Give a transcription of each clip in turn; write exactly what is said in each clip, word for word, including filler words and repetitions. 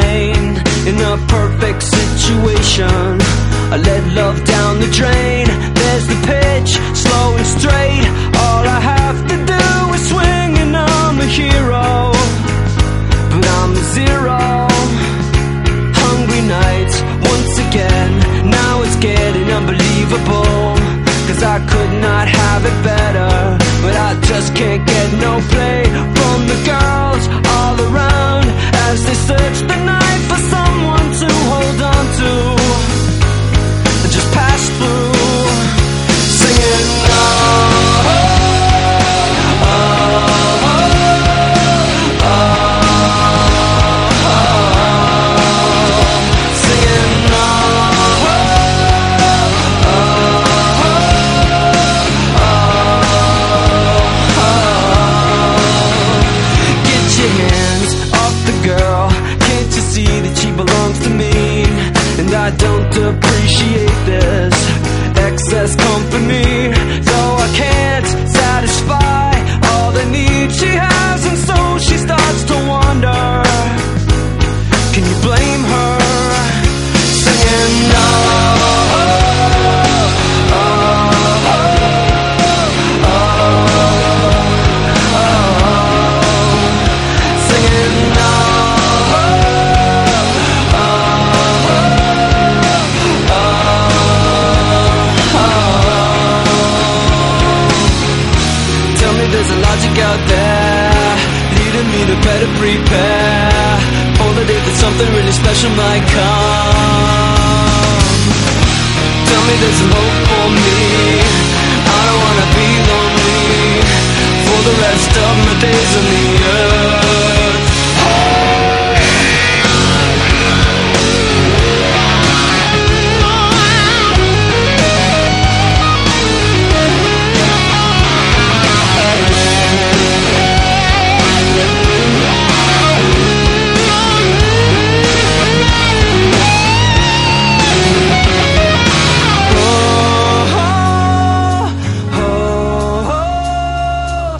pain in a perfect situation. I let love down the drain. There's the pitch, slow and straight. All I have to do is swing and I'm a hero. But I'm a zero. Hungry nights, once again. Now it's getting unbelievable, 'cause I could not have it better. But I just can't get no play from the girls all around, as they search the night for someone to hold on to. Just pass through, singing oh, oh, oh, oh, oh, singing oh, oh, oh, oh. Get your hands off the girl, can't you see that she belongs to me? And I don't appreciate this excess company, so I can't satisfy all the needs she has, and so she starts to wander. Can you blame her? Singing oh, oh, oh, oh, oh, oh, singing oh. There's a logic out there leading me to better prepare for the day that something really special might come. Tell me there's some hope for me. I don't wanna be lonely for the rest of my days on the earth.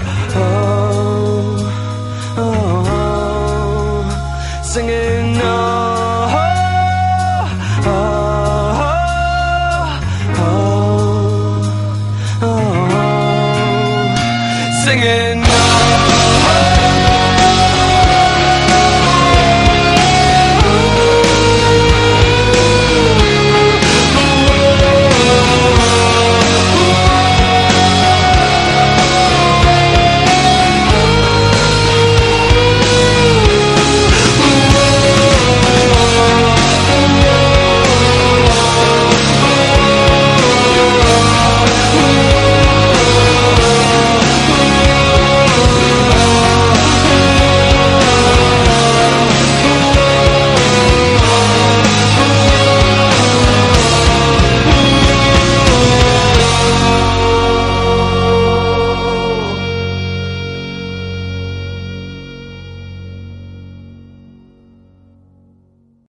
Singing no.